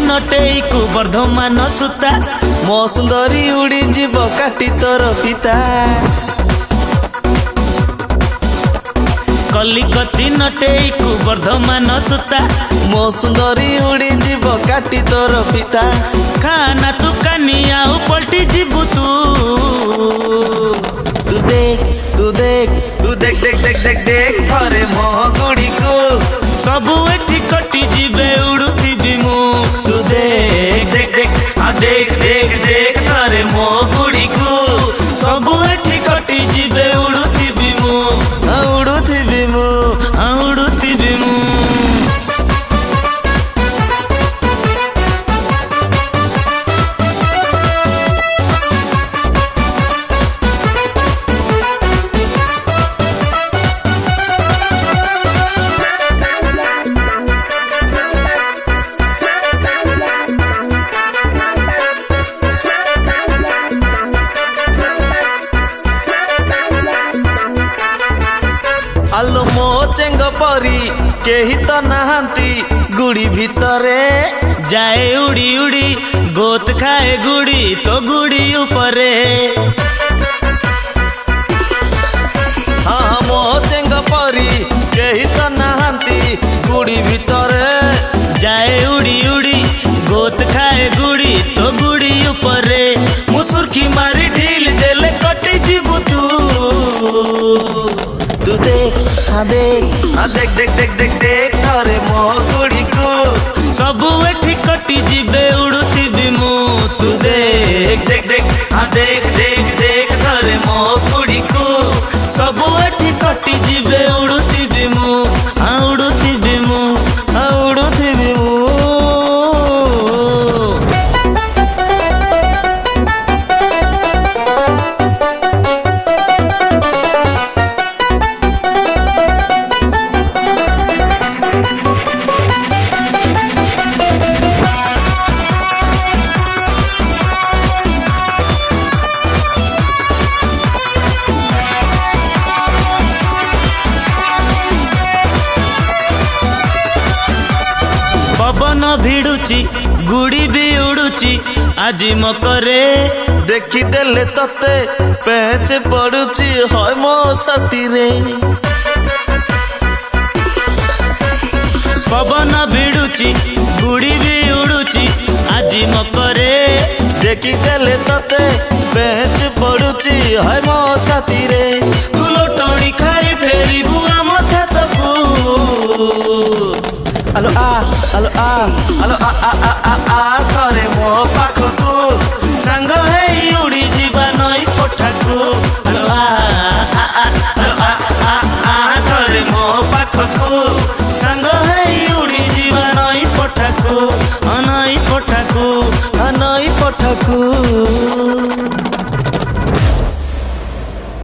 नटेई को वर्धमान सुता मो सुंदरी उड़ी जीव काटी तोर पिता कलिकती नटेई को वर्धमान सुता मो सुंदरी उड़ी जीव काटी तोर पिता खाना तू कानिया पलटी जीवु तू देख तू देख तू देख देख देख देख देख घरे मो गुड़ी को सबु एठी कटी जीवे उड़ुथिबी मु तू देख देख देख आ देख देख देख घरे मो गुड़ी को सबु एठी कटी जीवे उड़ुथिबी मु उड़ुथिबी मु उड़ुथिबी मु आलो मो चेंग परी केही तो नहांती गुड़ी भीतरे जाए उड़ी उड़ी गोत खाए गुड़ी तो गुड़ी ऊपरे हाँ मो चेंग परी केही तो नहांती गुड़ी भीतरे जाए उड़ी उड़ी गोत खाए गुड़ी तो गुड़ी ऊपरे मुसुरखी मारी ढील देले कटी जीवु तू देख हाँ देख देख देख देख देख घरे मो गुड़ी को सबु एठी कटी जीवे उड़ुथिबी मु तू देख देख देख हाँ देख देख देख घरे मो गुड़ी को सबु एठी कटी जीवे उड़ुथिबी मु उड़ुथिबी मु उड़ुथिबी मु पवन भिड़ुची गुड़ी भी उड़ुची आज मकरे देखी देले तते पेच पड़ुची हाय मो छाती रे पवन भिड़ुची गुड़ी भी उड़ुची आज मकरे देखी देले तते पेच पड़ुची हाय मो छाती रे तू लोटणी खाई फेरी बुआ मो छात को आलो आ करे मो पाख को सांग है उड़ी जीवा नई कोठा को आलो आ करे मो पाख को सांग है उड़ी जीवा नई कोठा को नई पठा को